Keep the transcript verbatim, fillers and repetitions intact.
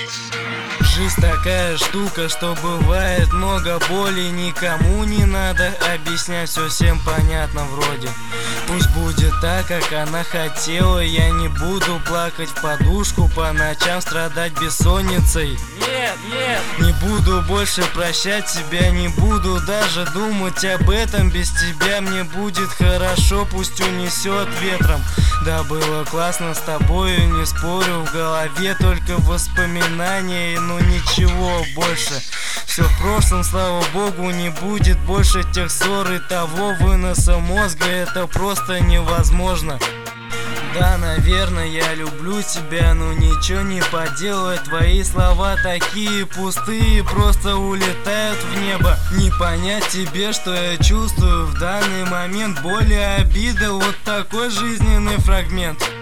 Жизнь такая штука, что бывает много боли. Никому не надо объяснять, все всем понятно вроде. Пусть будет так, как она хотела. Я не буду плакать в подушку, по ночам страдать бессонницей. Нет, нет. Не буду больше прощать тебя, не буду даже думать об этом. Без тебя мне будет хорошо, пусть унесет ветром. Да, было классно с тобою, не спорю, в голове только воспоминания, ну ничего больше. Все в прошлом, слава богу, не будет больше тех ссор и того выноса мозга, это просто невозможно. Да, наверное, я люблю тебя, но ничего не поделать. Твои слова такие пустые, просто улетают в небо. Не понять тебе, что я чувствую в данный момент. Боль и обида, вот такой жизненный фрагмент.